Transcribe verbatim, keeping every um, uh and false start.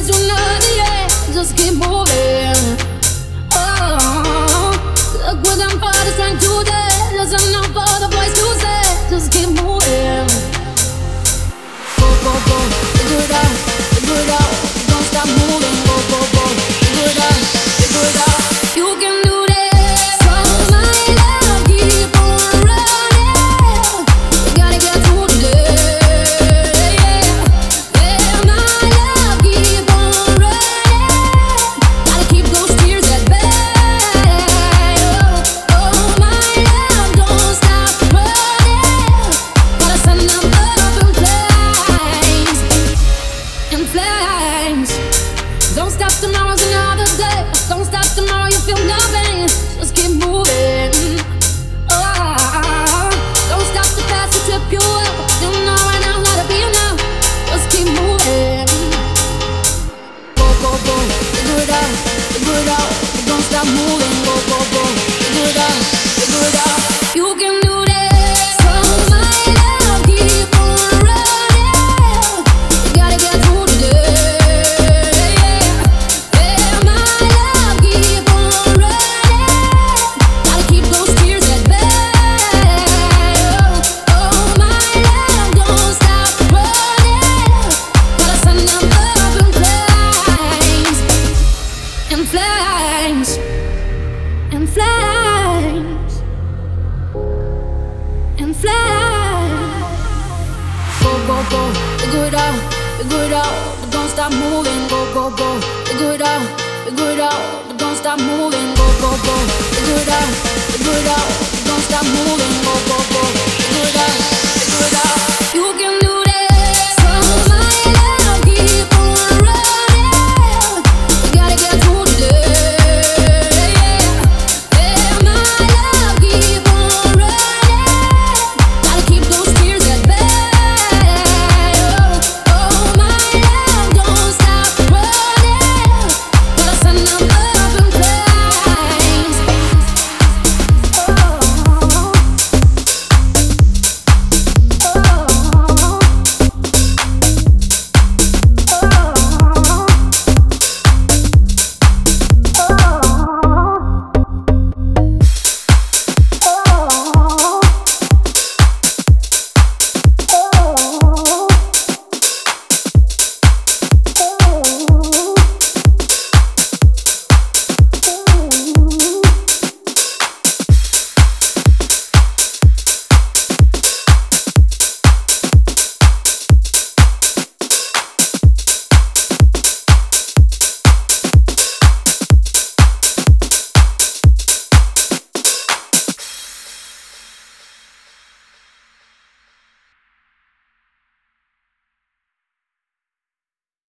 is to another, yeah. Just keep moving. Oh, look what them fathers trying to do. There's enough for the boys to say. Just keep moving. Go, go, go, figure it out, figure it out. Don't stop moving. Go, go, go, figure it out, figure it out. You can do this. So my love, keep on running. You gotta get through today. Yeah, my love, keep on running. Gotta keep those tears at bay. Oh, oh, my love, don't stop running. Gotta send them up in flames, in flames. Don't stop, tomorrow's another day. Don't stop, tomorrow you feel nothing. Just keep moving. Oh, don't stop the past to trip you up. You know right now how to be enough. Just keep moving. Go, go, go, figure it out, figure it out. Don't stop moving. Go, go, go, figure it out, figure it out. You can do this. So my love, keep on running. You gotta get through today. Yeah, my love, keep on running. Gotta keep those tears at bay. Oh, oh, my love, don't stop running. Gotta send them up in flames, in flames, in flames, in flames. Go, go, go, figure it out, figure it out, but don't stop moving. Go, go, go, figure it out, figure it out, but don't stop moving. Go, go, go, figure it out, figure it out, but don't stop moving. Go, go, go, figure it out.